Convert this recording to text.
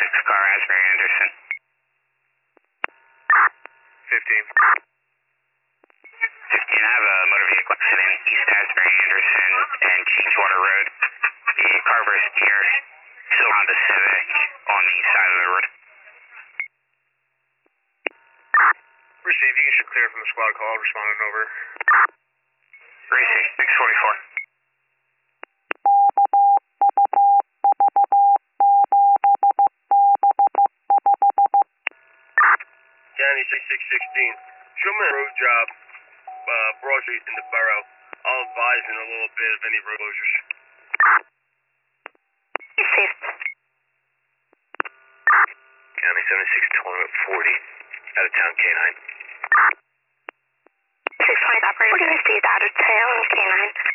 car, Asbury Anderson. 15. 15, I have a motor vehicle accident, East Asbury Anderson and Kingswater Road. The Carver steer, still on the Civic on the east side of the road. Received, you should clear from the squad call, responding over. Racing, 644. County 6616. Show me a road job, Broad Street in the borough. I'll advise in a little bit of any road closures. Received. County 7620 at 40. Out of town K9. 620 operator, received out of town K9.